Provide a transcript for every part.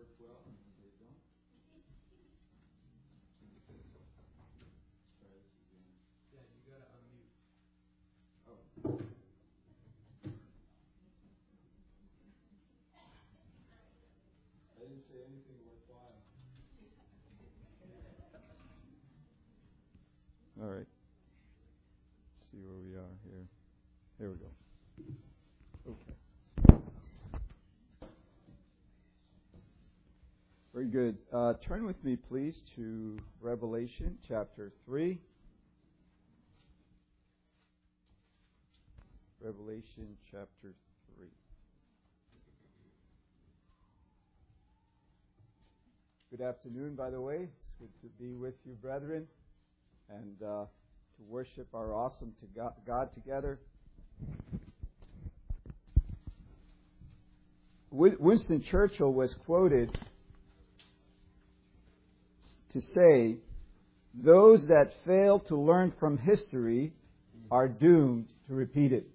work well and they don't. Try this again. Yeah, you gotta unmute. Oh. I didn't say anything worthwhile. All right. Let's see where we are here. There we go. Okay. Very good. Turn with me, please, to Revelation chapter 3. Revelation chapter 3. Good afternoon, by the way. It's good to be with you, brethren, and to worship our awesome God together. Winston Churchill was quoted to say, "Those that fail to learn from history are doomed to repeat it."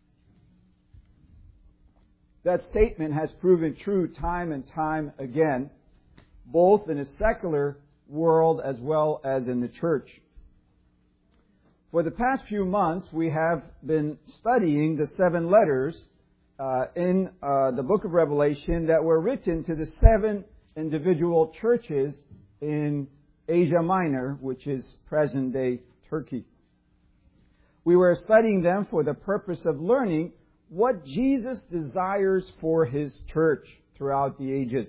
That statement has proven true time and time again, both in a secular world as well as in the church. For the past few months, we have been studying the 7 letters in the book of Revelation that were written to the 7 individual churches in Asia Minor, which is present-day Turkey. We were studying them for the purpose of learning what Jesus desires for His church throughout the ages.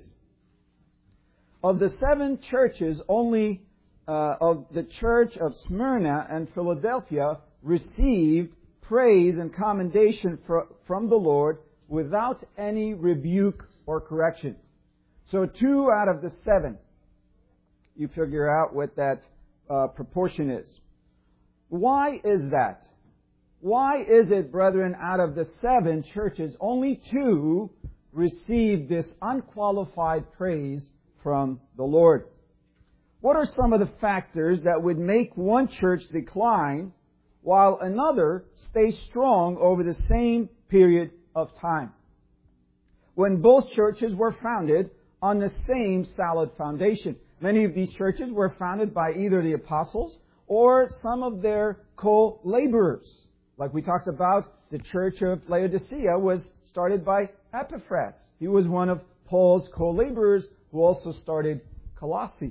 Of the 7 churches, only of the church of Smyrna and Philadelphia received praise and commendation from the Lord without any rebuke or correction. So 2 out of the 7. You figure out what that proportion is. Why is that? Why is it, brethren, out of the 7 churches, only 2 received this unqualified praise from the Lord? What are some of the factors that would make one church decline while another stays strong over the same period of time, when both churches were founded on the same solid foundation? Many of these churches were founded by either the apostles or some of their co-laborers. Like we talked about, the church of Laodicea was started by Epaphras. He was one of Paul's co-laborers who also started Colossae.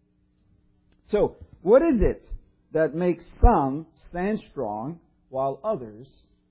So, what is it that makes some stand strong while others,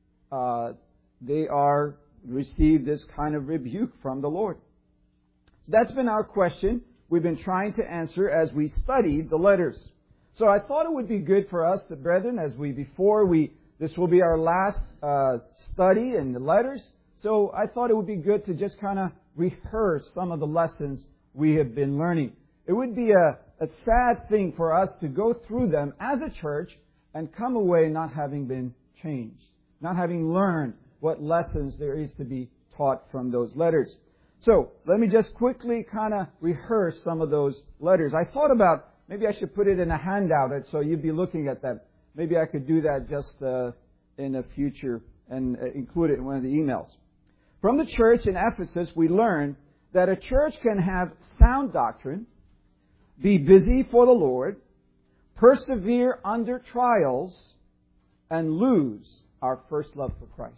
they receive this kind of rebuke from the Lord? So that's been our question we've been trying to answer as we studied the letters. So I thought it would be good for us, the brethren, this will be our last study in the letters. So I thought it would be good to just kind of rehearse some of the lessons we have been learning. It would be a sad thing for us to go through them as a church and come away not having been changed, not having learned what lessons there is to be taught from those letters. So, let me just quickly kind of rehearse some of those letters. I thought about, maybe I should put it in a handout so you'd be looking at that. Maybe I could do that just in the future and include it in one of the emails. From the church in Ephesus, we learned that a church can have sound doctrine, be busy for the Lord, persevere under trials, and lose our first love for Christ.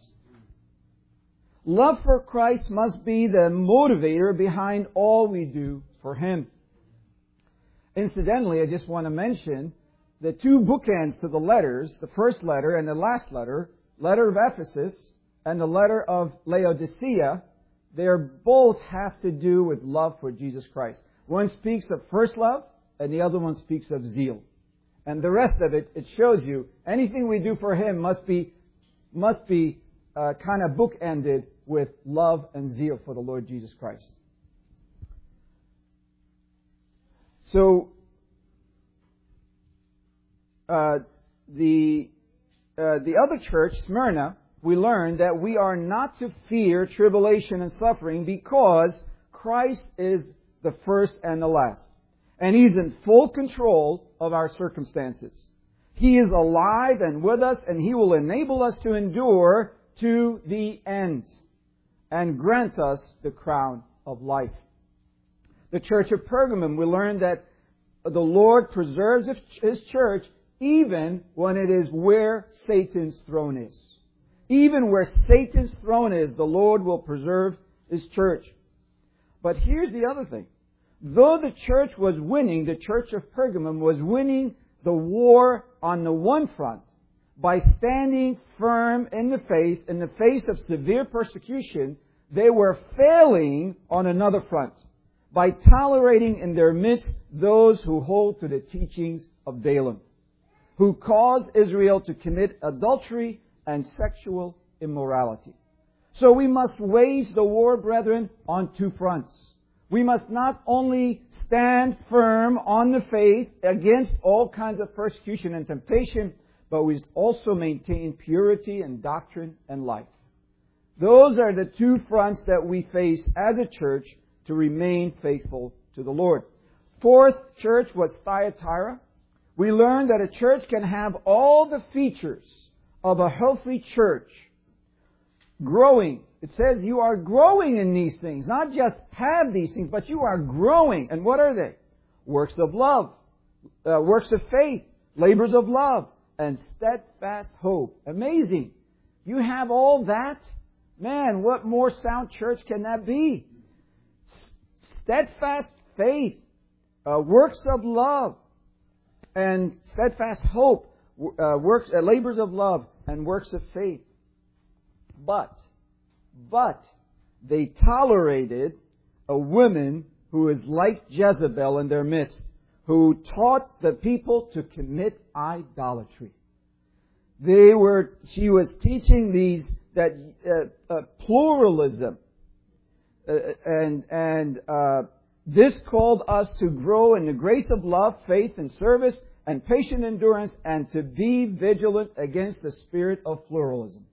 Love for Christ must be the motivator behind all we do for Him. Incidentally, I just want to mention the 2 bookends to the letters, the first letter and the last letter of Ephesus and the letter of Laodicea, they both have to do with love for Jesus Christ. One speaks of first love and the other one speaks of zeal. And the rest of it shows you anything we do for Him must be kind of bookended with love and zeal for the Lord Jesus Christ. So, the other church, Smyrna, we learned that we are not to fear tribulation and suffering because Christ is the first and the last. And He's in full control of our circumstances. He is alive and with us, and He will enable us to endure to the end and grant us the crown of life. the church of Pergamum, we learn that the Lord preserves His church even when it is where Satan's throne is. Even where Satan's throne is, the Lord will preserve His church. But here's the other thing. Though the church was winning, the church of Pergamum was winning the war on the one front by standing firm in the faith in the face of severe persecution, they were failing on another front by tolerating in their midst those who hold to the teachings of Balaam, who cause Israel to commit adultery and sexual immorality. So we must wage the war, brethren, on two fronts. We must not only stand firm on the faith against all kinds of persecution and temptation, but we must also maintain purity in doctrine and life. Those are the two fronts that we face as a church to remain faithful to the Lord. Fourth church was Thyatira. We learned that a church can have all the features of a healthy church. Growing. It says you are growing in these things. Not just have these things, but you are growing. And what are they? Works of love, works of faith, labors of love, and steadfast hope. Amazing. You have all that? Man, what more sound church can that be? Steadfast faith, works of love, and steadfast hope, labors of love, and works of faith. But they tolerated a woman who is like Jezebel in their midst, who taught the people to commit idolatry. She was teaching pluralism, and this called us to grow in the grace of love, faith, and service, and patient endurance, and to be vigilant against the spirit of pluralism.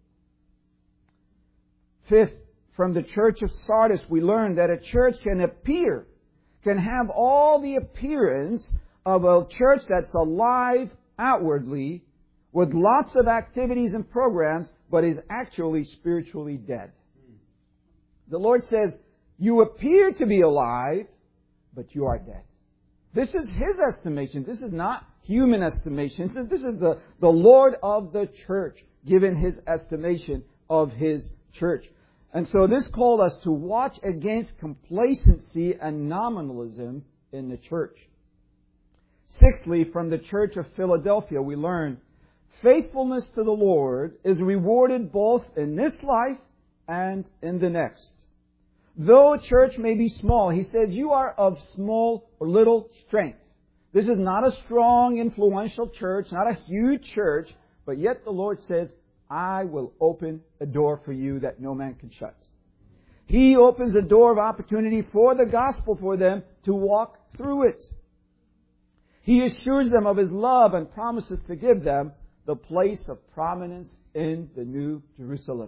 Fifth, from the church of Sardis, we learned that a church can have all the appearance of a church that's alive outwardly, with lots of activities and programs, but is actually spiritually dead. The Lord says, you appear to be alive, but you are dead. This is His estimation. This is not human estimation. This is the Lord of the church, given His estimation of His church. And so this called us to watch against complacency and nominalism in the church. Sixthly, from the church of Philadelphia, we learn faithfulness to the Lord is rewarded both in this life and in the next. Though a church may be small, he says, you are of small or little strength. This is not a strong, influential church, not a huge church, but yet the Lord says, I will open a door for you that no man can shut. He opens a door of opportunity for the gospel for them to walk through it. He assures them of His love and promises to give them the place of prominence in the New Jerusalem.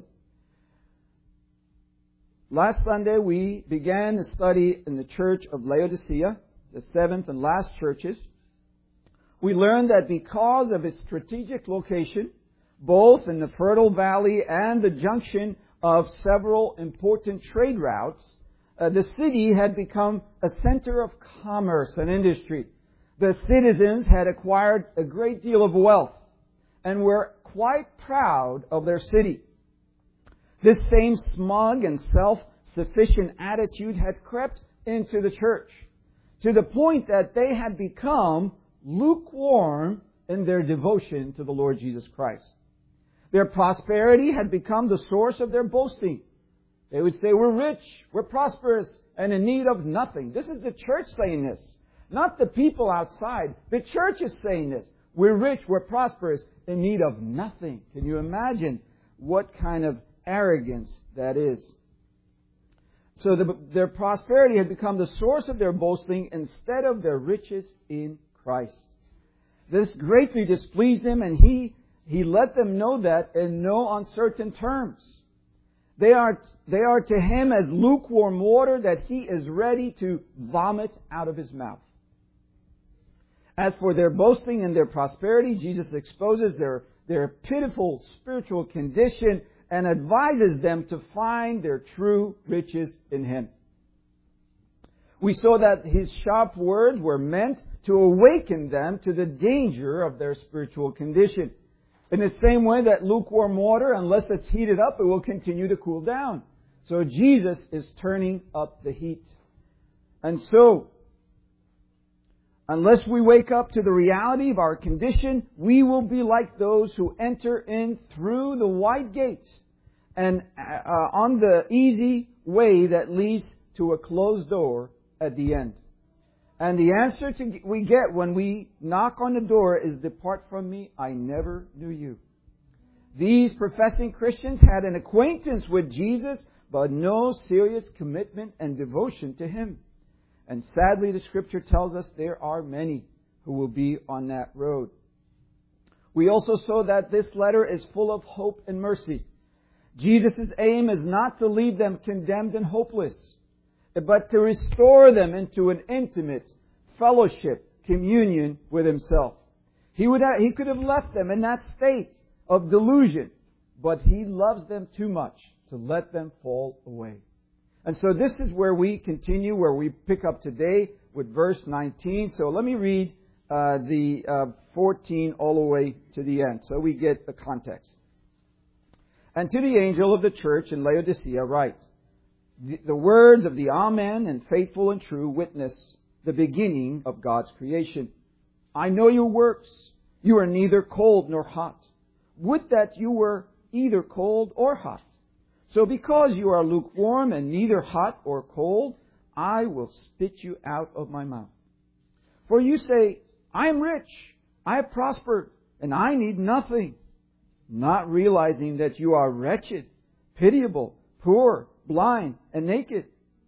Last Sunday we began a study in the church of Laodicea, the seventh and last churches. We learned that because of its strategic location, both in the fertile valley and the junction of several important trade routes, the city had become a center of commerce and industry. The citizens had acquired a great deal of wealth and were quite proud of their city. This same smug and self-sufficient attitude had crept into the church to the point that they had become lukewarm in their devotion to the Lord Jesus Christ. Their prosperity had become the source of their boasting. They would say, we're rich, we're prosperous, and in need of nothing. This is the church saying this, not the people outside. The church is saying this. We're rich, we're prosperous, in need of nothing. Can you imagine what kind of arrogance that is? So their prosperity had become the source of their boasting instead of their riches in Christ. This greatly displeased Him, and He let them know that in no uncertain terms. They are to Him as lukewarm water that He is ready to vomit out of His mouth. As for their boasting and their prosperity, Jesus exposes their pitiful spiritual condition and advises them to find their true riches in Him. We saw that his sharp words were meant to awaken them to the danger of their spiritual condition. In the same way that lukewarm water, unless it's heated up, it will continue to cool down. So Jesus is turning up the heat. And so, unless we wake up to the reality of our condition, we will be like those who enter in through the wide gate and on the easy way that leads to a closed door at the end. And the answer we get when we knock on the door is, "Depart from me, I never knew you." These professing Christians had an acquaintance with Jesus, but no serious commitment and devotion to Him. And sadly, the Scripture tells us there are many who will be on that road. We also saw that this letter is full of hope and mercy. Jesus' aim is not to leave them condemned and hopeless, but to restore them into an intimate fellowship, communion with Himself. He could have left them in that state of delusion, but He loves them too much to let them fall away. And so this is where we continue, where we pick up today with verse 19. So let me read the 14 all the way to the end, so we get the context. "And to the angel of the church in Laodicea write, the words of the Amen and faithful and true witness, the beginning of God's creation. I know your works. You are neither cold nor hot. Would that you were either cold or hot. So because you are lukewarm and neither hot or cold, I will spit you out of my mouth. For you say, I am rich, I have prospered, and I need nothing, not realizing that you are wretched, pitiable, poor, blind, and naked.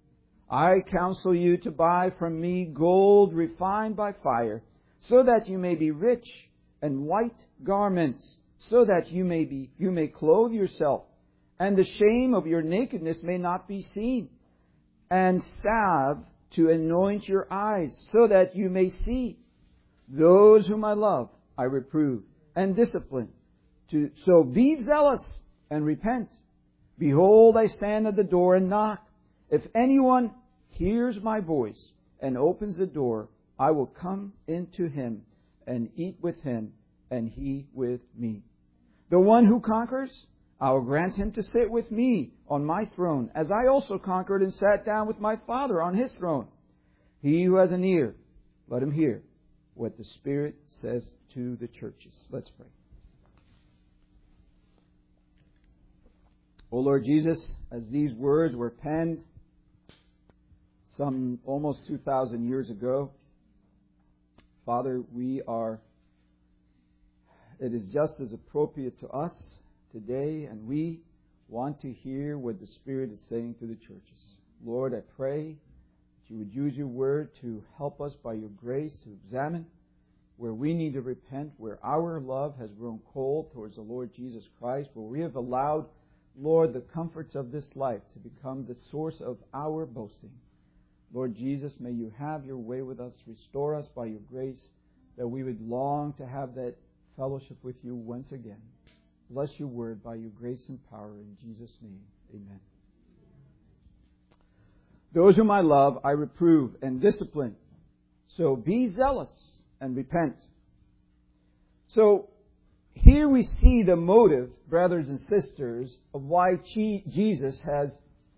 I counsel you to buy from me gold refined by fire, so that you may be rich, and white garments, so that you may clothe yourself, and the shame of your nakedness may not be seen, and salve to anoint your eyes, so that you may see. Those whom I love, I reprove and discipline. So be zealous and repent. Behold, I stand at the door and knock. If anyone hears my voice and opens the door, I will come into him and eat with him, and he with me. The one who conquers, I will grant him to sit with me on my throne, as I also conquered and sat down with my Father on His throne. He who has an ear, let him hear what the Spirit says to the churches." Let's pray. O Lord Jesus, as these words were penned some almost 2,000 years ago, Father, it is just as appropriate to us today, and we want to hear what the Spirit is saying to the churches. Lord, I pray that you would use your word to help us by your grace to examine where we need to repent, where our love has grown cold towards the Lord Jesus Christ, where we have allowed, Lord, the comforts of this life to become the source of our boasting. Lord Jesus, may you have your way with us. Restore us by your grace, that we would long to have that fellowship with you once again. Bless your word by your grace and power. In Jesus' name, amen. Those whom I love, I reprove and discipline. So be zealous and repent. So here we see the motive, brothers and sisters, of why Jesus has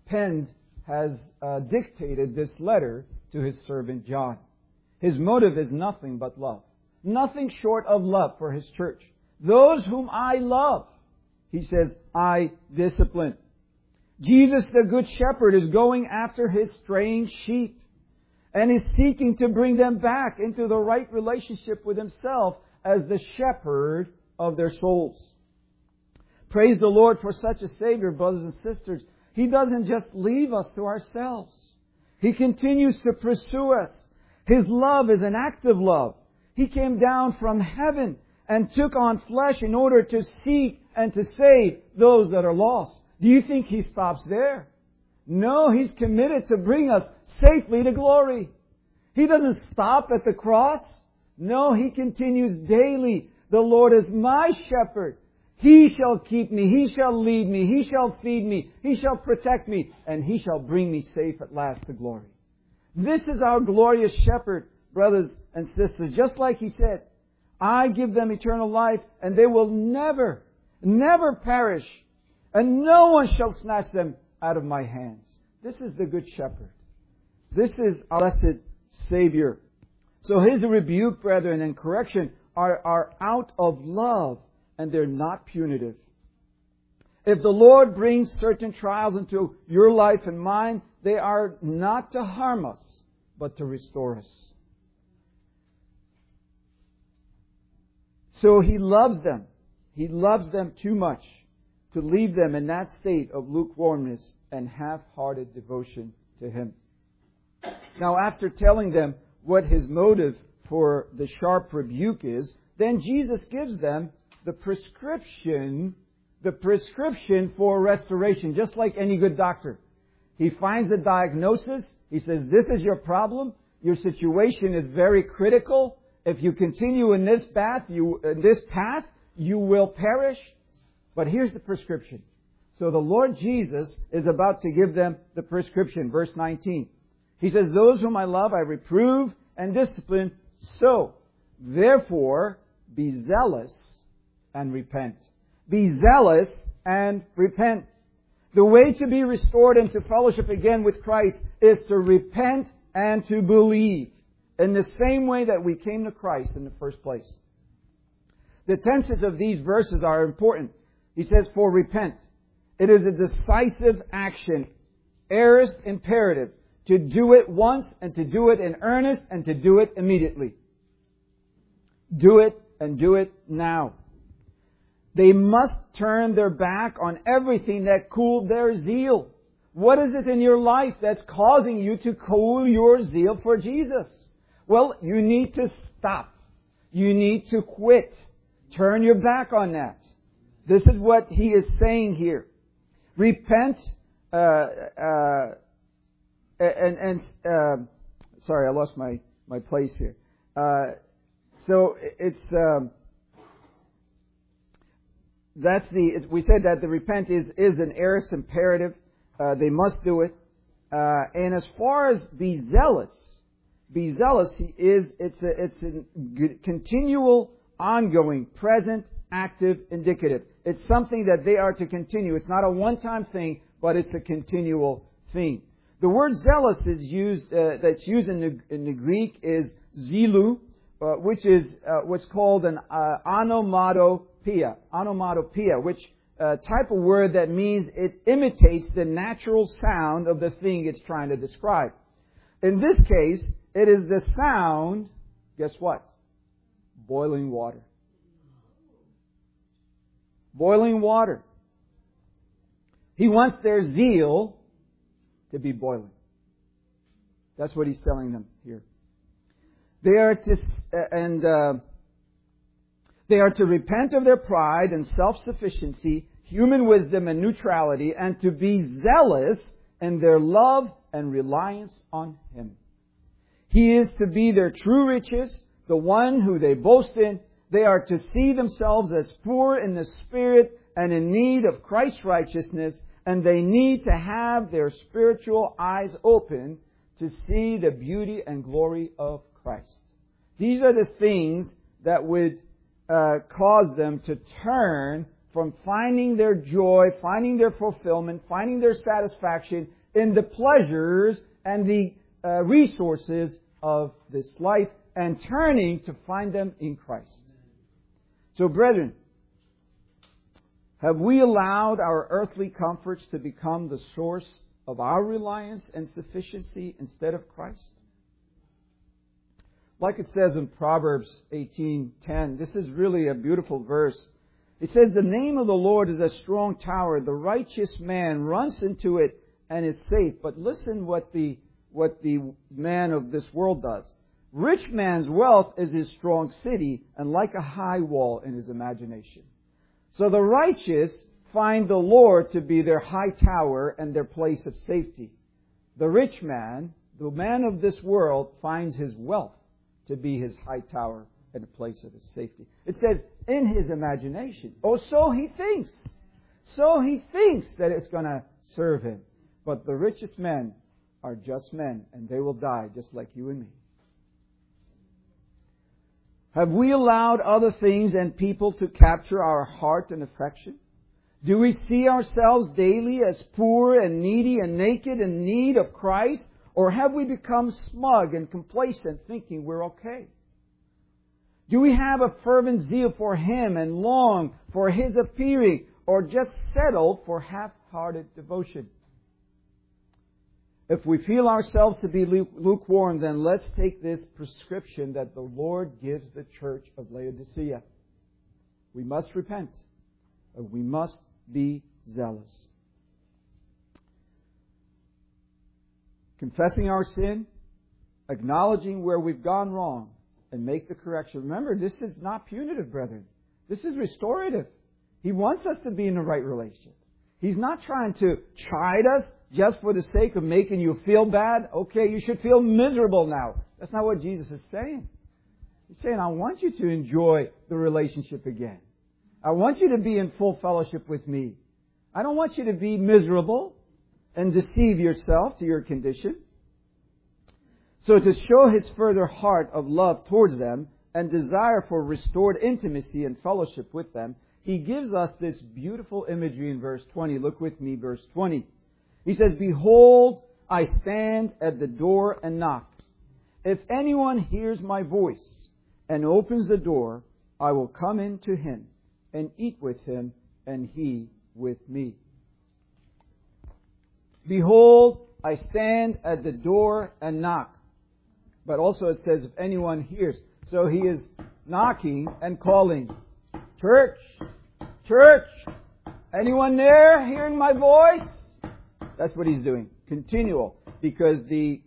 dictated this letter to His servant John. His motive is nothing but love. Nothing short of love for His church. Those whom I love, He says, I discipline. Jesus, the Good Shepherd, is going after His straying sheep and is seeking to bring them back into the right relationship with Himself as the shepherd of their souls. Praise the Lord for such a Savior, brothers and sisters. He doesn't just leave us to ourselves. He continues to pursue us. His love is an active love. He came down from heaven and took on flesh in order to seek and to save those that are lost. Do you think He stops there? No, He's committed to bring us safely to glory. He doesn't stop at the cross. No, He continues daily. The Lord is my shepherd. He shall keep me. He shall lead me. He shall feed me. He shall protect me. And He shall bring me safe at last to glory. This is our glorious shepherd, brothers and sisters. Just like He said, I give them eternal life, and they will never, never perish, and no one shall snatch them out of my hands. This is the Good Shepherd. This is our blessed Savior. So His rebuke, brethren, and correction are out of love, and they're not punitive. If the Lord brings certain trials into your life and mine, they are not to harm us, but to restore us. So He loves them. He loves them too much to leave them in that state of lukewarmness and half-hearted devotion to Him. Now, after telling them what His motive for the sharp rebuke is, then Jesus gives them the prescription for restoration, just like any good doctor. He finds a diagnosis. He says, this is your problem. Your situation is very critical. If you continue in this path, you will perish. But here's the prescription. So the Lord Jesus is about to give them the prescription. Verse 19. He says, those whom I love, I reprove and discipline. So, therefore, be zealous and repent. Be zealous and repent. The way to be restored into fellowship again with Christ is to repent and to believe in the same way that we came to Christ in the first place. The tenses of these verses are important. He says, for repent. It is a decisive action, aorist imperative, to do it once and to do it in earnest and to do it immediately. Do it and do it now. They must turn their back on everything that cooled their zeal. What is it in your life that's causing you to cool your zeal for Jesus? Well, you need to stop. You need to quit. Turn your back on that. This is what He is saying here. Repent, sorry, I lost my place here. So it's, we said that the repent is an aorist imperative. They must do it. And as far as be zealous it's a continual, ongoing, present, active, indicative. It's something that they are to continue. It's not a one-time thing, but it's a continual thing. The word zealous is used, that's used in the Greek is zelu, which is what's called an onomatopoeia, which type of word that means it imitates the natural sound of the thing it's trying to describe. In this case, it is the sound, guess what? Boiling water. Boiling water. He wants their zeal to be boiling. That's what He's telling them here. They are to repent of their pride and self-sufficiency, human wisdom and neutrality, and to be zealous in their love and reliance on Him. He is to be their true riches, the one who they boast in. They are to see themselves as poor in the spirit and in need of Christ's righteousness, and they need to have their spiritual eyes open to see the beauty and glory of Christ. These are the things that would cause them to turn from finding their joy, finding their fulfillment, finding their satisfaction in the pleasures and the resources of this life, and turning to find them in Christ. So, brethren, have we allowed our earthly comforts to become the source of our reliance and sufficiency instead of Christ? Like it says in Proverbs 18:10, this is really a beautiful verse. It says, the name of the Lord is a strong tower. The righteous man runs into it and is safe. But listen what the man of this world does. Rich man's wealth is his strong city, and like a high wall in his imagination. So the righteous find the Lord to be their high tower and their place of safety. The rich man, the man of this world, finds his wealth to be his high tower and a place of his safety. It says, in his imagination. Oh, so he thinks. So he thinks that it's going to serve him. But the richest man are just men, and they will die just like you and me. Have we allowed other things and people to capture our heart and affection? Do we see ourselves daily as poor and needy and naked in need of Christ? Or have we become smug and complacent, thinking we're okay? Do we have a fervent zeal for Him and long for His appearing, or just settle for half-hearted devotion? If we feel ourselves to be lukewarm, then let's take this prescription that the Lord gives the church of Laodicea. We must repent, and we must be zealous. Confessing our sin, acknowledging where we've gone wrong, and make the correction. Remember, this is not punitive, brethren. This is restorative. He wants us to be in the right relationship. He's not trying to chide us just for the sake of making you feel bad. Okay, you should feel miserable now. That's not what Jesus is saying. He's saying, I want you to enjoy the relationship again. I want you to be in full fellowship with me. I don't want you to be miserable and deceive yourself to your condition. So to show His further heart of love towards them and desire for restored intimacy and fellowship with them, He gives us this beautiful imagery in verse 20. Look with me, verse 20. He says, Behold, I stand at the door and knock. If anyone hears my voice and opens the door, I will come in to him and eat with him and he with me. Behold, I stand at the door and knock. But also it says, if anyone hears. So He is knocking and calling. Church, church, anyone there hearing my voice? That's what He's doing. Continual. Because the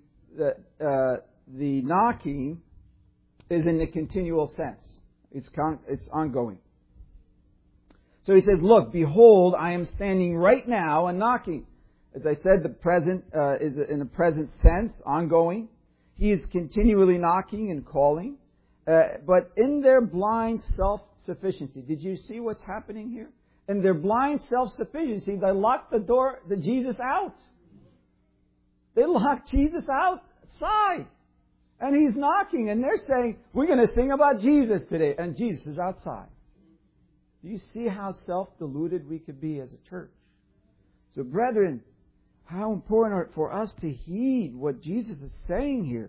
knocking is in the continual sense. It's ongoing. So He says, look, behold, I am standing right now and knocking. As I said, the present is in the present sense, ongoing. He is continually knocking and calling. But in their blind self-sufficiency, did you see what's happening here? In their blind self-sufficiency, they locked the door, Jesus out. They locked Jesus outside. And He's knocking, and they're saying, we're going to sing about Jesus today. And Jesus is outside. Do you see how self-deluded we could be as a church? So, brethren, how important for us to heed what Jesus is saying here.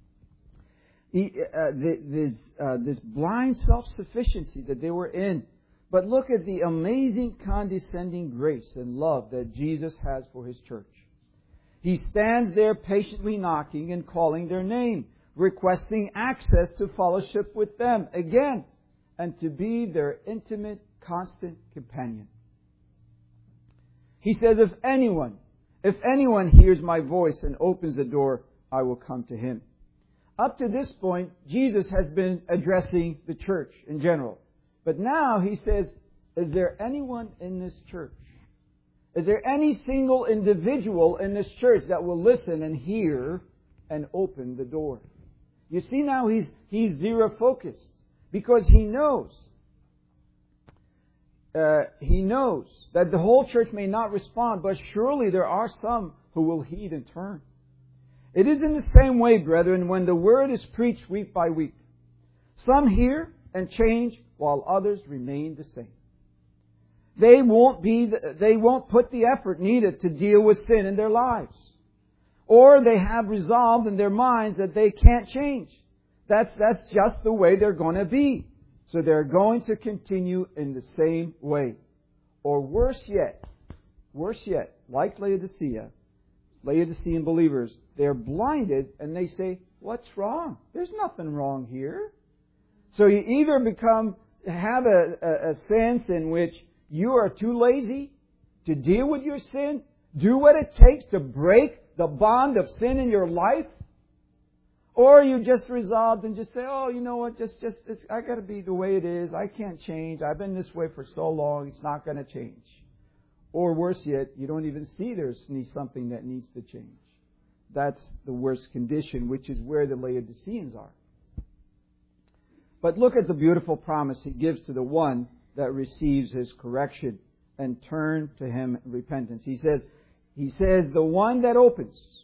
This blind self-sufficiency that they were in. But look at the amazing condescending grace and love that Jesus has for His church. He stands there patiently knocking and calling their name, requesting access to fellowship with them again, and to be their intimate, constant companion. He says, if anyone hears my voice and opens the door, I will come to him. Up to this point, Jesus has been addressing the church in general. But now He says, is there anyone in this church? Is there any single individual in this church that will listen and hear and open the door? You see now he's zero focused because He knows that the whole church may not respond, but surely there are some who will heed and turn. It is in the same way, brethren, when the Word is preached week by week. Some hear and change, while others remain the same. They won't put the effort needed to deal with sin in their lives. Or they have resolved in their minds that they can't change. That's just the way they're going to be. So they're going to continue in the same way. Or worse yet, like Laodicean believers, they're blinded and they say, what's wrong? There's nothing wrong here. So you either have a sense in which you are too lazy to deal with your sin, do what it takes to break the bond of sin in your life, or you just resolved and just say, oh, you know what, I got to be the way it is. I can't change. I've been this way for so long. It's not going to change. Or worse yet, you don't even see there's something that needs to change. That's the worst condition, which is where the Laodiceans are. But look at the beautiful promise He gives to the one that receives His correction and turn to Him in repentance. He says, the one that opens,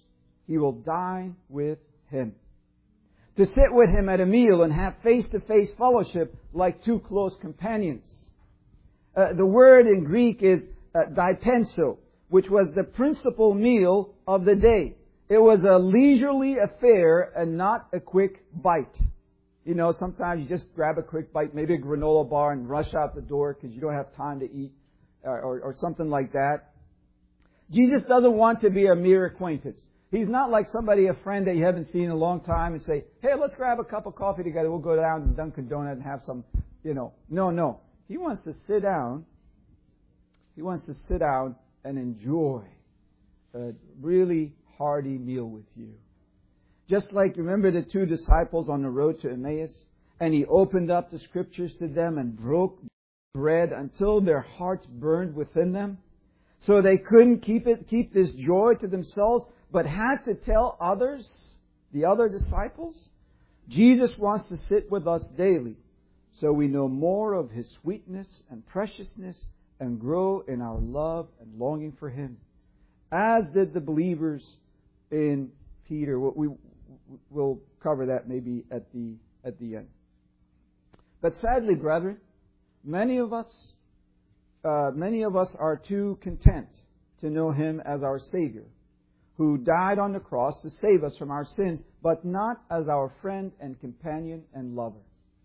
he will dine with him. To sit with him at a meal and have face-to-face fellowship like two close companions. The word in Greek is dipenso, which was the principal meal of the day. It was a leisurely affair and not a quick bite. You know, sometimes you just grab a quick bite, maybe a granola bar, and rush out the door because you don't have time to eat, or something like that. Jesus doesn't want to be a mere acquaintance. He's not like somebody, a friend that you haven't seen in a long time and say, hey, let's grab a cup of coffee together. We'll go down to Dunkin' Donut and have some, No. He wants to sit down. He wants to sit down and enjoy a really hearty meal with you. Just like, remember the two disciples on the road to Emmaus? And he opened up the scriptures to them and broke bread until their hearts burned within them. So they couldn't keep this joy to themselves, but had to tell others, the other disciples. Jesus wants to sit with us daily, so we know more of His sweetness and preciousness and grow in our love and longing for Him, as did the believers in Peter. We'll cover that maybe at the end. But sadly, brethren, many of us are too content to know Him as our Savior, who died on the cross to save us from our sins, but not as our friend and companion and lover.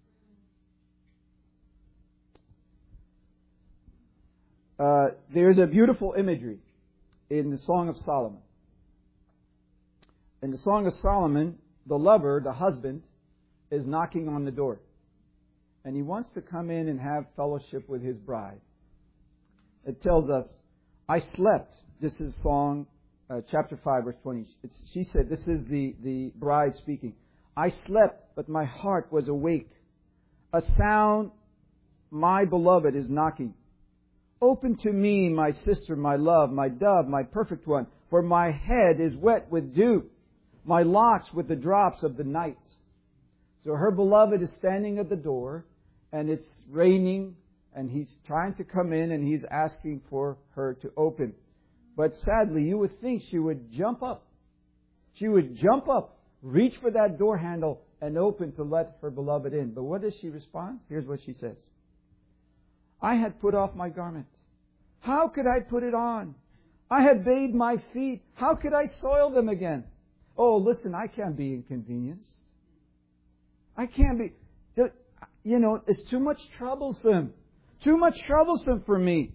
There's a beautiful imagery in the Song of Solomon. In the Song of Solomon, the lover, the husband, is knocking on the door. And he wants to come in and have fellowship with his bride. It tells us, I slept. This is Song chapter 5, verse 20. She said, this is the bride speaking. I slept, but my heart was awake. A sound, my beloved is knocking. Open to me, my sister, my love, my dove, my perfect one, for my head is wet with dew, my locks with the drops of the night. So her beloved is standing at the door, and it's raining, and he's trying to come in, and he's asking for her to open. But sadly, you would think she would jump up. She would jump up, reach for that door handle, and open to let her beloved in. But what does she respond? Here's what she says. I had put off my garment. How could I put it on? I had bathed my feet. How could I soil them again? Oh, listen, I can't be inconvenienced. I can't be... it's too much troublesome. Too much troublesome for me.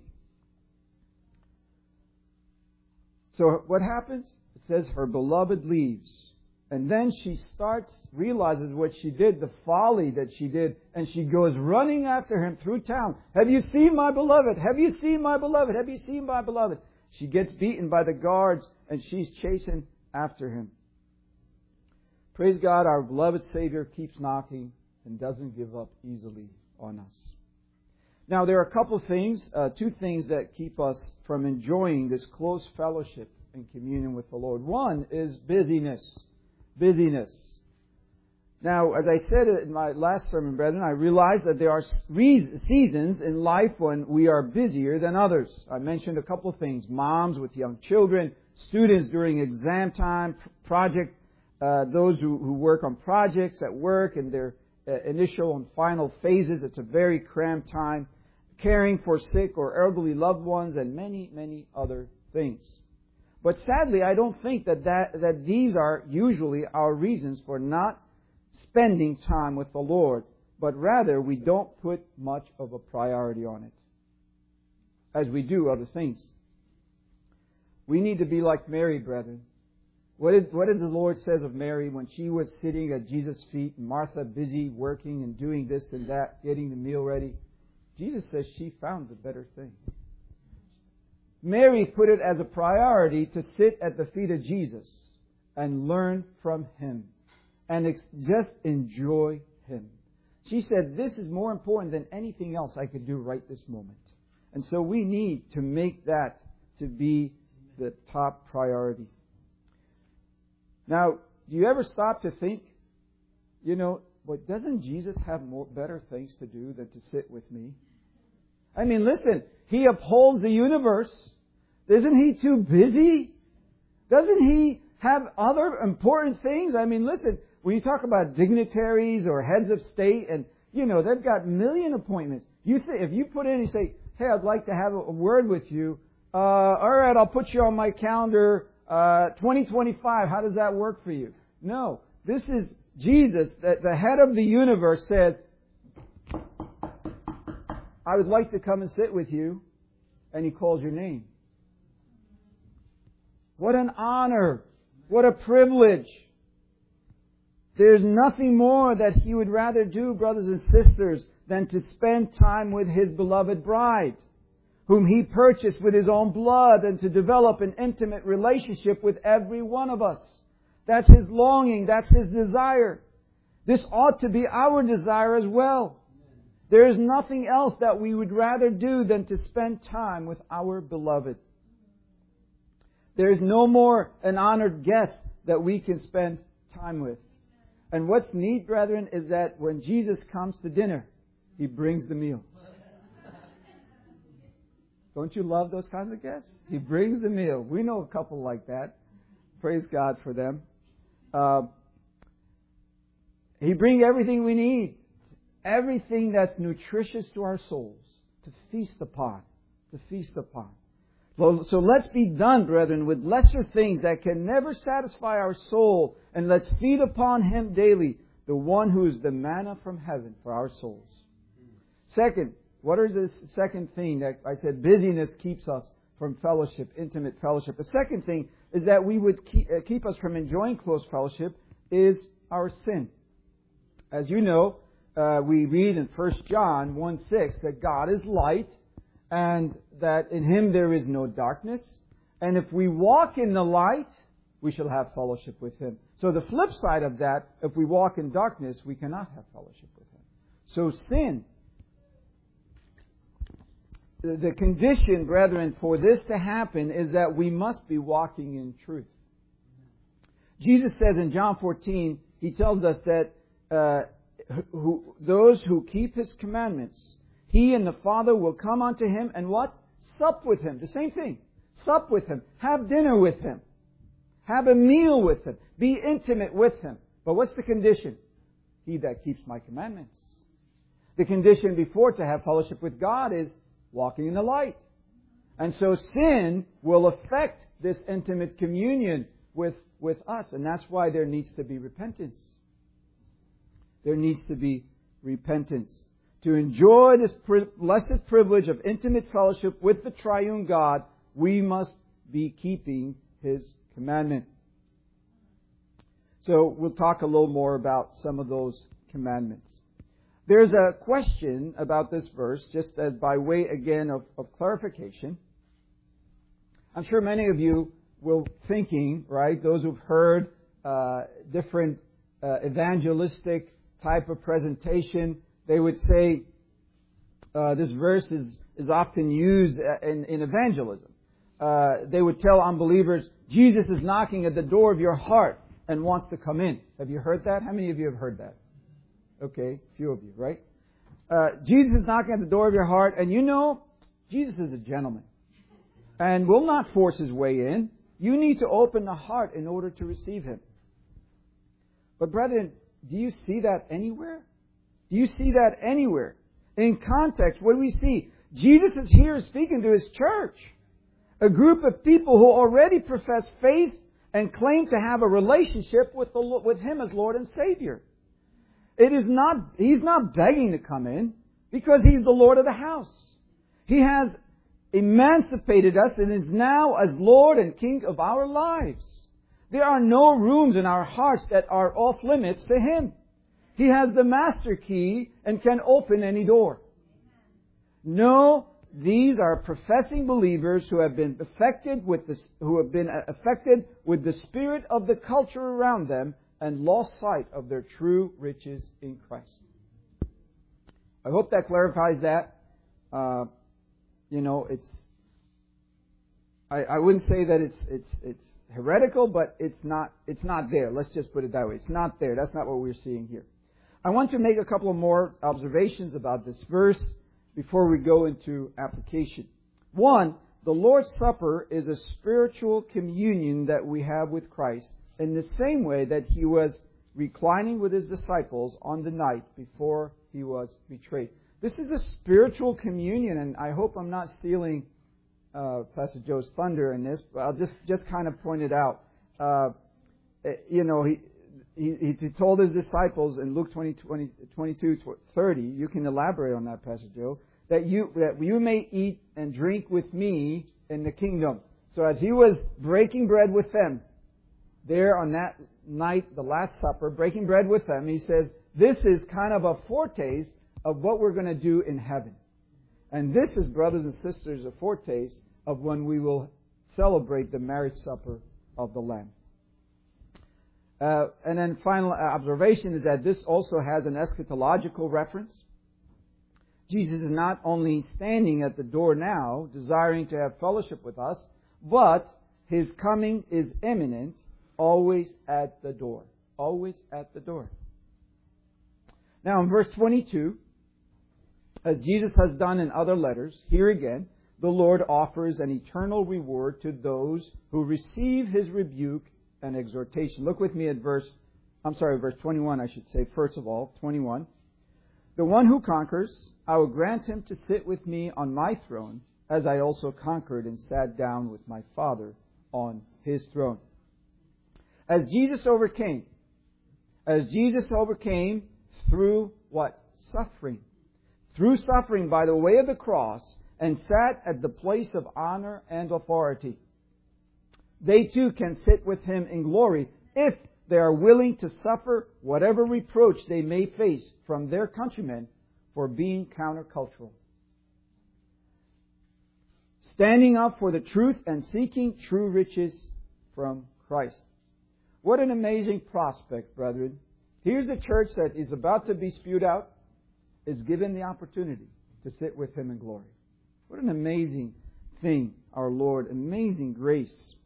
So what happens? It says her beloved leaves. And then she realizes what she did, the folly that she did, and she goes running after him through town. Have you seen my beloved? Have you seen my beloved? Have you seen my beloved? She gets beaten by the guards, and she's chasing after him. Praise God, our beloved Savior keeps knocking and doesn't give up easily on us. Now, there are a couple of things, two things that keep us from enjoying this close fellowship and communion with the Lord. One is busyness. Busyness. Now, as I said in my last sermon, brethren, I realize that there are seasons in life when we are busier than others. I mentioned a couple of things. Moms with young children, students during exam time, those who work on projects at work and their initial and final phases. It's a very cramped time. Caring for sick or elderly loved ones and many, many other things. But sadly, I don't think that these are usually our reasons for not spending time with the Lord, but rather we don't put much of a priority on it, as we do other things. We need to be like Mary, brethren. What did the Lord says of Mary when she was sitting at Jesus' feet, and Martha busy working and doing this and that, getting the meal ready? Jesus says she found the better thing. Mary put it as a priority to sit at the feet of Jesus and learn from Him and just enjoy Him. She said, this is more important than anything else I could do right this moment. And so we need to make that to be the top priority. Now, do you ever stop to think, but doesn't Jesus have better things to do than to sit with me? I mean, listen, He upholds the universe. Isn't He too busy? Doesn't He have other important things. I mean, listen, when you talk about dignitaries or heads of state, and, they've got million appointments. If you put in and say, hey, I'd like to have a word with you, all right, I'll put you on my calendar, 2025. How does that work for you? No. This is Jesus, the head of the universe, says, I would like to come and sit with you. And He calls your name. What an honor. What a privilege. There's nothing more that He would rather do, brothers and sisters, than to spend time with His beloved bride, whom He purchased with His own blood, and to develop an intimate relationship with every one of us. That's His longing. That's His desire. This ought to be our desire as well. There is nothing else that we would rather do than to spend time with our beloved. There is no more an honored guest that we can spend time with. And what's neat, brethren, is that when Jesus comes to dinner, He brings the meal. Don't you love those kinds of guests? He brings the meal. We know a couple like that. Praise God for them. He brings everything we need. Everything that's nutritious to our souls. To feast upon. To feast upon. So let's be done, brethren, with lesser things that can never satisfy our soul. And let's feed upon Him daily. The one who is the manna from heaven for our souls. Second, what is the second thing that I said busyness keeps us from fellowship, intimate fellowship? The second thing is that we would keep us from enjoying close fellowship is our sin. As you know, we read in 1 John 1:6 that God is light and that in Him there is no darkness. And if we walk in the light, we shall have fellowship with Him. So the flip side of that, if we walk in darkness, we cannot have fellowship with Him. So sin, the condition, brethren, for this to happen is that we must be walking in truth. Jesus says in John 14, He tells us that those who keep His commandments, He and the Father will come unto Him and what? Sup with Him. The same thing. Sup with Him. Have dinner with Him. Have a meal with Him. Be intimate with Him. But what's the condition? He that keeps my commandments. The condition before to have fellowship with God is walking in the light. And so sin will affect this intimate communion with us. And that's why there needs to be repentance. There needs to be repentance. To enjoy this blessed privilege of intimate fellowship with the triune God, we must be keeping His commandment. So we'll talk a little more about some of those commandments. There's a question about this verse, just as by way again of clarification. I'm sure many of you will thinking, right, those who've heard different evangelistic type of presentation, they would say this verse is often used in evangelism. They would tell unbelievers, Jesus is knocking at the door of your heart and wants to come in. Have you heard that? How many of you have heard that? Okay, a few of you, right? Jesus is knocking at the door of your heart, and Jesus is a gentleman and will not force His way in. You need to open the heart in order to receive Him. But brethren, do you see that anywhere? Do you see that anywhere? In context, what do we see? Jesus is here speaking to His church. A group of people who already profess faith and claim to have a relationship with Him as Lord and Savior. He's not begging to come in because He's the Lord of the house. He has emancipated us and is now as Lord and King of our lives. There are no rooms in our hearts that are off limits to Him. He has the master key and can open any door. No, these are professing believers who have been affected with the spirit of the culture around them and lost sight of their true riches in Christ. I hope that clarifies that. I wouldn't say that it's heretical, but it's not there. Let's just put it that way. It's not there. That's not what we're seeing here. I want to make a couple of more observations about this verse before we go into application. One, The Lord's Supper is a spiritual communion that we have with Christ in the same way that He was reclining with His disciples on the night before He was betrayed. This is a spiritual communion, and I hope I'm not stealing Pastor Joe's thunder in this, but I'll just kind of point it out. He told His disciples in Luke 22:30, you can elaborate on that, Pastor Joe, that you may eat and drink with me in the kingdom. So as He was breaking bread with them, there on that night, the Last Supper, breaking bread with them, He says, this is kind of a foretaste of what we're going to do in heaven. And this is, brothers and sisters, a foretaste of when we will celebrate the marriage supper of the Lamb. And then final observation is that this also has an eschatological reference. Jesus is not only standing at the door now, desiring to have fellowship with us, but His coming is imminent, always at the door. Always at the door. Now in verse 22, as Jesus has done in other letters, here again, the Lord offers an eternal reward to those who receive His rebuke and exhortation. Look with me at verse 21, I should say, first of all, 21. The one who conquers, I will grant him to sit with me on my throne, as I also conquered and sat down with my Father on His throne. As Jesus overcame through what? Suffering. Through suffering by the way of the cross, and sat at the place of honor and authority. They too can sit with Him in glory if they are willing to suffer whatever reproach they may face from their countrymen for being countercultural. Standing up for the truth and seeking true riches from Christ. What an amazing prospect, brethren. Here's a church that is about to be spewed out, is given the opportunity to sit with Him in glory. What an amazing thing, our Lord. Amazing grace.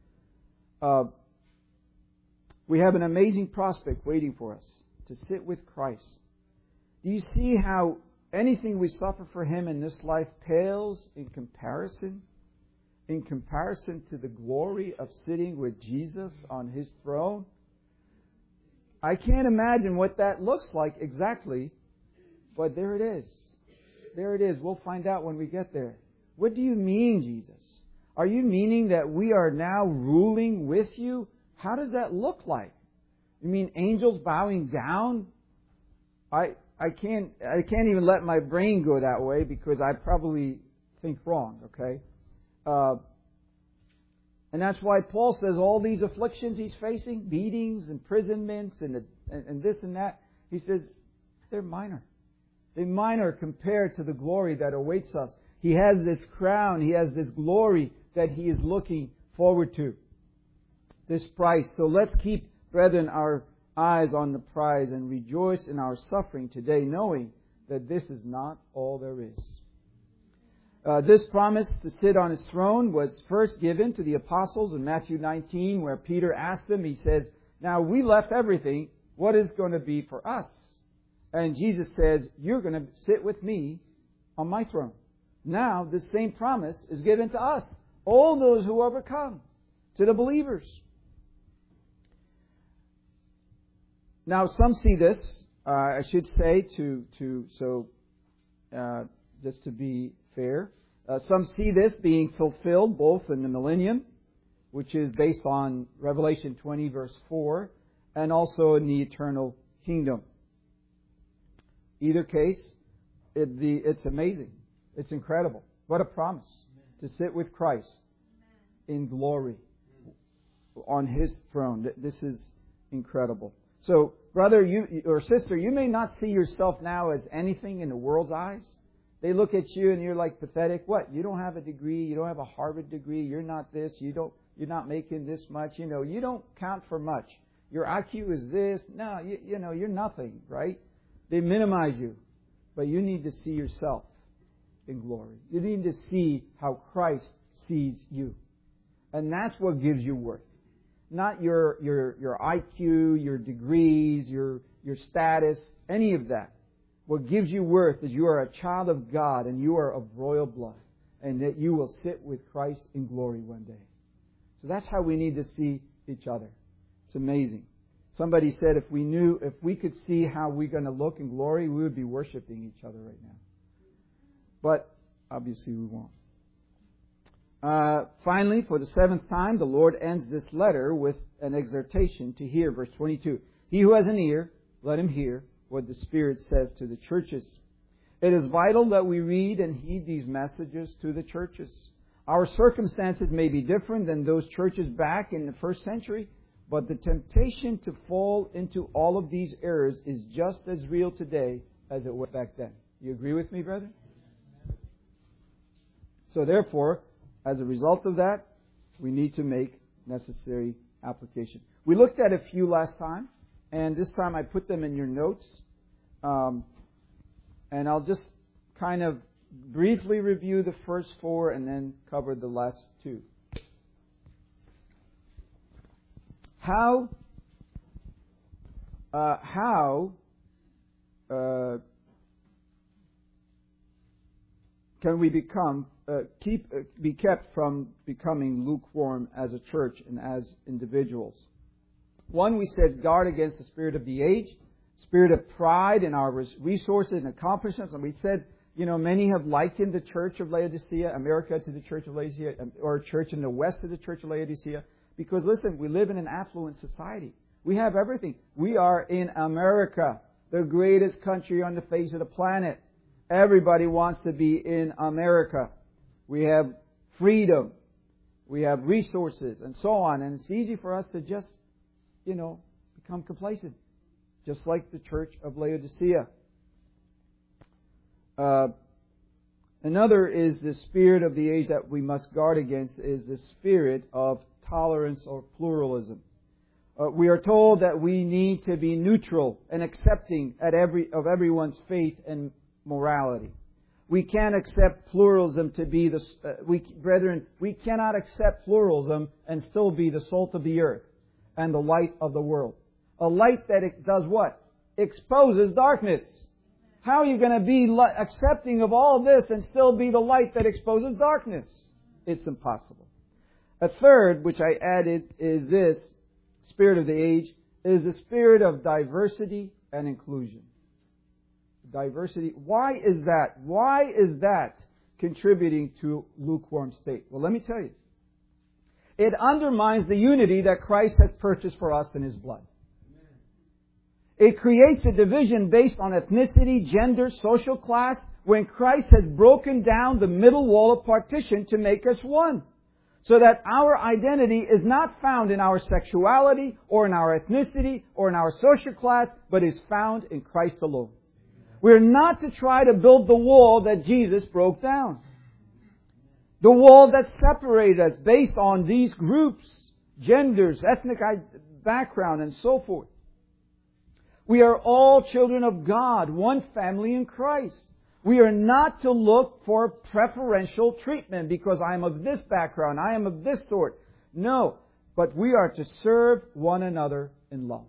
We have an amazing prospect waiting for us to sit with Christ. Do you see how anything we suffer for Him in this life pales in comparison to the glory of sitting with Jesus on His throne? I can't imagine what that looks like exactly, but there it is. There it is. We'll find out when we get there. What do you mean, Jesus? Are you meaning that we are now ruling with you? How does that look like? You mean angels bowing down? I can't even let my brain go that way because I probably think wrong, okay? And that's why Paul says all these afflictions he's facing, beatings, imprisonments, and this and that, he says they're minor. They're minor compared to the glory that awaits us. He has this crown, He has this glory that He is looking forward to. This prize. So let's keep, brethren, our eyes on the prize and rejoice in our suffering today, knowing that this is not all there is. This promise to sit on His throne was first given to the apostles in Matthew 19, where Peter asked them, he says, now we left everything, what is going to be for us? And Jesus says, you're going to sit with me on my throne. Now, this same promise is given to us, all those who overcome, to the believers. Now, some see this, I should say, just to be fair, some see this being fulfilled both in the millennium, which is based on Revelation 20, verse 4, and also in the eternal kingdom. Either case, it's amazing. It's incredible. What a promise to sit with Christ in glory on His throne. This is incredible. So, brother or sister, you may not see yourself now as anything in the world's eyes. They look at you and you're like pathetic. What? You don't have a degree. You don't have a Harvard degree. You're not this. You're not making this much. You don't count for much. Your IQ is this. No, you're nothing, right? They minimize you. But you need to see yourself in glory. You need to see how Christ sees you. And that's what gives you worth. Not your IQ, your degrees, your status, any of that. What gives you worth is you are a child of God and you are of royal blood. and that you will sit with Christ in glory one day. So that's how we need to see each other. It's amazing. Somebody said if we could see how we're going to look in glory, we would be worshiping each other right now. But obviously we won't. Finally, for the 7th time, the Lord ends this letter with an exhortation to hear. Verse 22. He who has an ear, let him hear what the Spirit says to the churches. It is vital that we read and heed these messages to the churches. Our circumstances may be different than those churches back in the first century, but the temptation to fall into all of these errors is just as real today as it was back then. You agree with me, brethren? So therefore, as a result of that, we need to make necessary application. We looked at a few last time, and this time I put them in your notes. And I'll just kind of briefly review the first 4 and then cover the last 2. How can we be kept from becoming lukewarm as a church and as individuals? 1, we said guard against the spirit of the age, spirit of pride in our resources and accomplishments. And we said, many have likened the church of Laodicea, America, to the church of Laodicea, or a church in the West to the church of Laodicea. Because listen, we live in an affluent society. We have everything. We are in America, the greatest country on the face of the planet. Everybody wants to be in America. We have freedom. We have resources and so on. And it's easy for us to just, become complacent. Just like the church of Laodicea. Another is the spirit of the age that we must guard against is the spirit of tolerance or pluralism. We are told that we need to be neutral and accepting of everyone's faith and morality. We can't accept pluralism to be brethren, we cannot accept pluralism and still be the salt of the earth and the light of the world. A light that it does what? Exposes darkness. How are you going to be accepting of all this and still be the light that exposes darkness? It's impossible. A third, which I added, is this spirit of the age, is the spirit of diversity and inclusion. Diversity. Why is that? Why is that contributing to lukewarm state? Well, let me tell you. It undermines the unity that Christ has purchased for us in His blood. It creates a division based on ethnicity, gender, social class, when Christ has broken down the middle wall of partition to make us one. So that our identity is not found in our sexuality or in our ethnicity or in our social class, but is found in Christ alone. We're not to try to build the wall that Jesus broke down. The wall that separated us based on these groups, genders, ethnic background, and so forth. We are all children of God, one family in Christ. We are not to look for preferential treatment because I am of this background, I am of this sort. No, but we are to serve one another in love.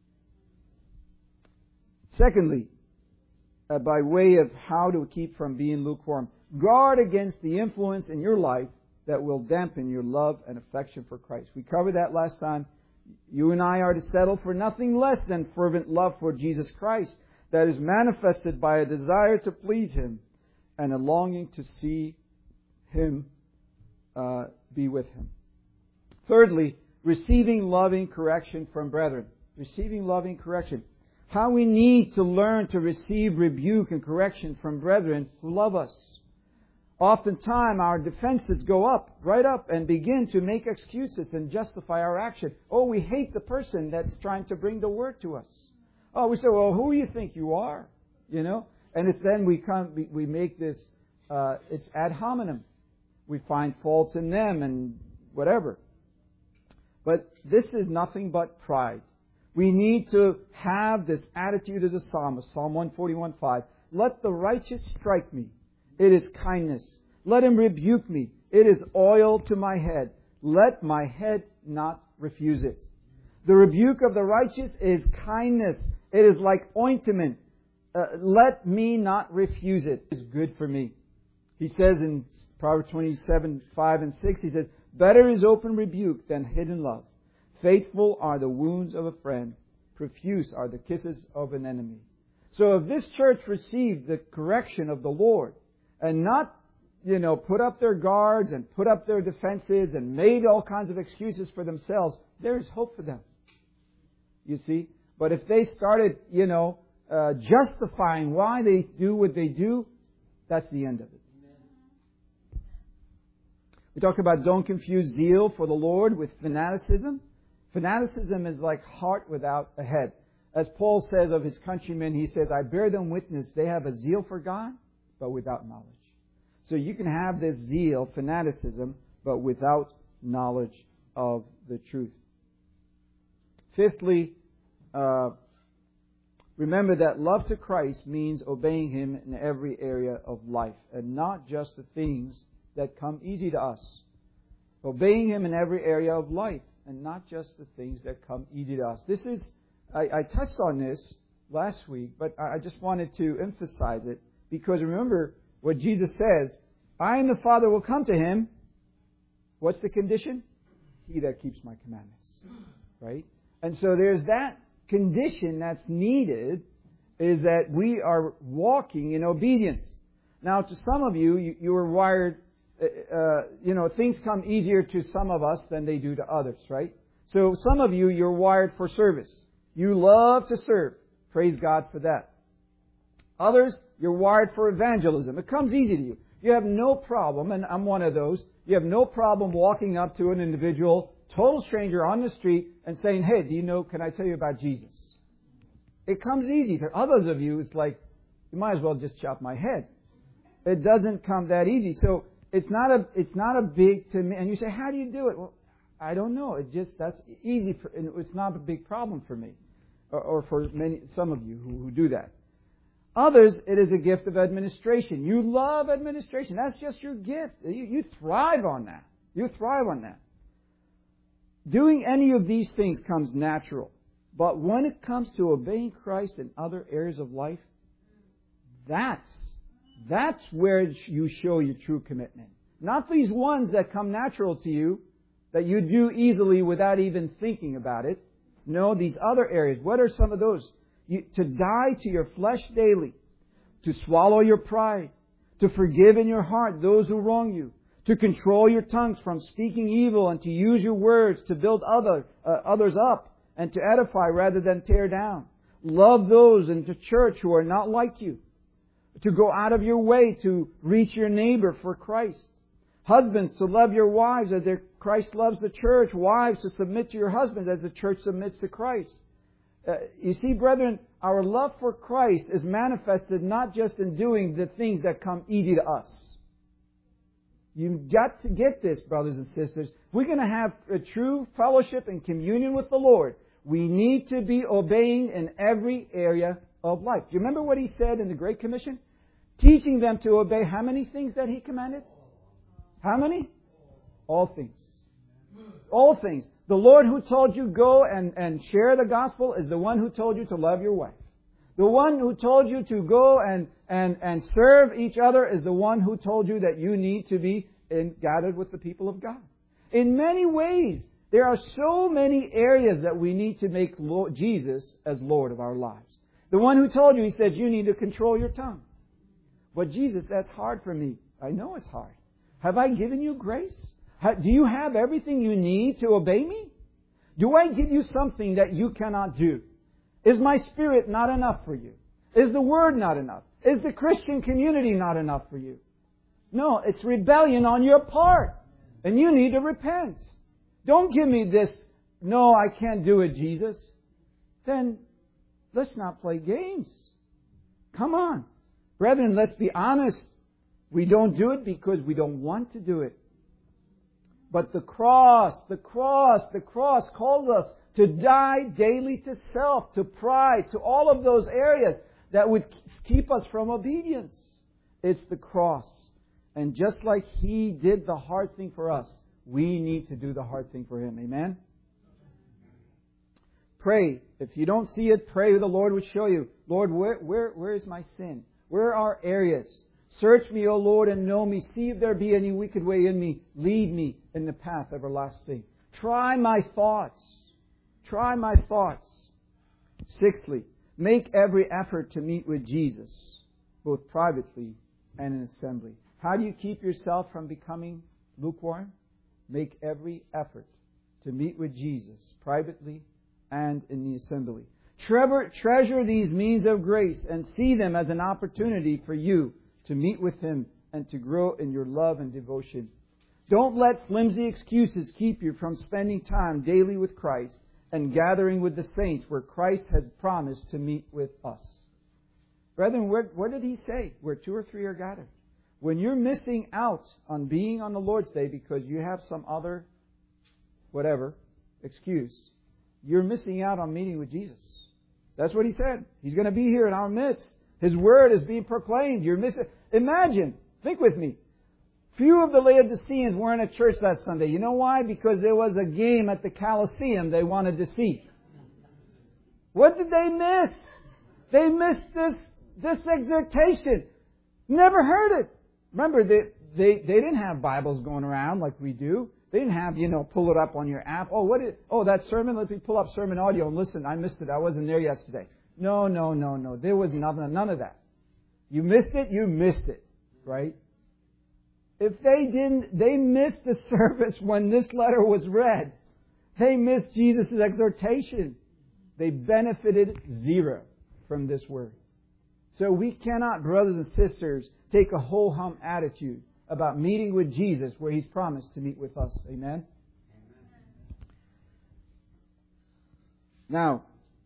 Secondly, by way of how to keep from being lukewarm, guard against the influence in your life that will dampen your love and affection for Christ. We covered that last time. You and I are to settle for nothing less than fervent love for Jesus Christ that is manifested by a desire to please Him and a longing to see Him be with Him. Thirdly, receiving loving correction from brethren. Receiving loving correction. How we need to learn to receive rebuke and correction from brethren who love us. Oftentimes our defenses go up, right up, and begin to make excuses and justify our action. Oh, we hate the person that's trying to bring the word to us. Oh, we say, well, who do you think you are? And it's then we make this, it's ad hominem. We find faults in them and whatever. But this is nothing but pride. We need to have this attitude of the psalmist, Psalm 141:5. Let the righteous strike me. It is kindness. Let him rebuke me. It is oil to my head. Let my head not refuse it. The rebuke of the righteous is kindness. It is like ointment. Let me not refuse it. It is good for me. He says in Proverbs 27:5-6, he says, better is open rebuke than hidden love. Faithful are the wounds of a friend. Profuse are the kisses of an enemy. So if this church received the correction of the Lord and not, put up their guards and put up their defenses and made all kinds of excuses for themselves, there is hope for them. You see? But if they started, justifying why they do what they do, that's the end of it. We talk about don't confuse zeal for the Lord with fanaticism. Fanaticism is like heart without a head. As Paul says of his countrymen, he says, I bear them witness, they have a zeal for God, but without knowledge. So you can have this zeal, fanaticism, but without knowledge of the truth. Fifthly, remember that love to Christ means obeying Him in every area of life, and not just the things that come easy to us. Obeying Him in every area of life, and not just the things that come easy to us. This is, I touched on this last week, but I just wanted to emphasize it, because remember what Jesus says, I and the Father will come to Him. What's the condition? He that keeps my commandments. Right? And so there's that condition that's needed, is that we are walking in obedience. Now, to some of you, you are wired, things come easier to some of us than they do to others, right? So some of you, you're wired for service. You love to serve. Praise God for that. Others, you're wired for evangelism. It comes easy to you. You have no problem, and I'm one of those, you have no problem walking up to an individual, total stranger on the street, and saying, hey, can I tell you about Jesus? It comes easy. To others of you, it's like, you might as well just chop my head. It doesn't come that easy. So it's not a big to me. And you say, how do you do it? Well, I don't know. That's easy. It's not a big problem for me, or for some of you who do that. Others, it is a gift of administration. You love administration. That's just your gift. You thrive on that. You thrive on that. Doing any of these things comes natural. But when it comes to obeying Christ in other areas of life, that's where you show your true commitment. Not these ones that come natural to you, that you do easily without even thinking about it. No, these other areas. What are some of those? To die to your flesh daily. To swallow your pride. To forgive in your heart those who wrong you. To control your tongues from speaking evil, and to use your words to build others up and to edify rather than tear down. Love those in the church who are not like you. To go out of your way to reach your neighbor for Christ. Husbands, to love your wives as Christ loves the church. Wives, to submit to your husbands as the church submits to Christ. You see, brethren, our love for Christ is manifested not just in doing the things that come easy to us. You've got to get this, brothers and sisters. We're going to have a true fellowship and communion with the Lord. We need to be obeying in every area of life. Do you remember what He said in the Great Commission? Teaching them to obey how many things that He commanded? How many? All things. All things. The Lord who told you go and share the gospel is the one who told you to love your wife. The one who told you to go and serve each other is the one who told you that you need to be gathered with the people of God. In many ways, there are so many areas that we need to make Jesus as Lord of our lives. The one who told you, He says, you need to control your tongue. But Jesus, that's hard for me. I know it's hard. Have I given you grace? Do you have everything you need to obey me? Do I give you something that you cannot do? Is my Spirit not enough for you? Is the Word not enough? Is the Christian community not enough for you? No, it's rebellion on your part. And you need to repent. Don't give me this, no, I can't do it, Jesus. Then let's not play games. Come on. Brethren, let's be honest. We don't do it because we don't want to do it. But the cross calls us to die daily to self, to pride, to all of those areas that would keep us from obedience. It's the cross. And just like He did the hard thing for us, we need to do the hard thing for Him. Amen? Pray. If you don't see it, pray the Lord would show you. Lord, where is my sin? Where are areas? Search me, O Lord, and know me. See if there be any wicked way in me. Lead me in the path everlasting. Try my thoughts. Try my thoughts. Sixthly, make every effort to meet with Jesus, both privately and in assembly. How do you keep yourself from becoming lukewarm? Make every effort to meet with Jesus, privately and in the assembly. Treasure these means of grace and see them as an opportunity for you to meet with Him and to grow in your love and devotion. Don't let flimsy excuses keep you from spending time daily with Christ and gathering with the saints where Christ has promised to meet with us. Brethren, what did He say? Where two or three are gathered. When you're missing out on being on the Lord's Day because you have some other, excuse, you're missing out on meeting with Jesus. That's what He said. He's going to be here in our midst. His Word is being proclaimed. You're missing. Imagine, think with me. Few of the Laodiceans weren't at church that Sunday. You know why? Because there was a game at the Colosseum they wanted to see. What did they miss? They missed this exhortation. Never heard it. Remember, they didn't have Bibles going around like we do. They didn't have, pull it up on your app. That sermon, let me pull up sermon audio and listen. I missed it. I wasn't there yesterday. No. There was none of that. You missed it, right? If they missed the service when this letter was read. They missed Jesus' exhortation. They benefited zero from this word. So we cannot, brothers and sisters, take a ho-hum attitude about meeting with Jesus where He's promised to meet with us. Amen? Now,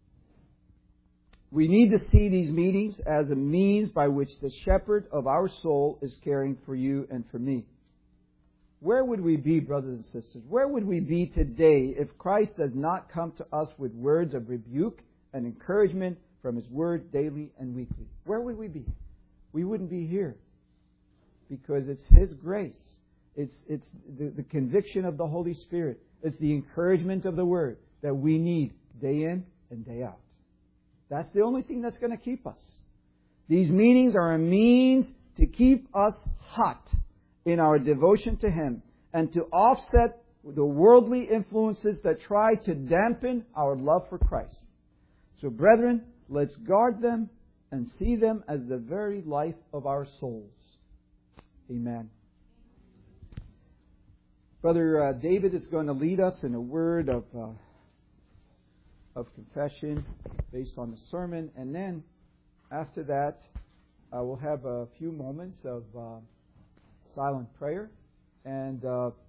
we need to see these meetings as a means by which the shepherd of our soul is caring for you and for me. Where would we be, brothers and sisters? Where would we be today if Christ does not come to us with words of rebuke and encouragement from His Word daily and weekly? Where would we be? We wouldn't be here. Because it's His grace. It's the conviction of the Holy Spirit. It's the encouragement of the Word that we need day in and day out. That's the only thing that's going to keep us. These meetings are a means to keep us hot in our devotion to Him and to offset the worldly influences that try to dampen our love for Christ. So, brethren, let's guard them and see them as the very life of our souls. Amen. Brother David is going to lead us in a word of confession based on the sermon, and then after that we'll have a few moments of silent prayer, and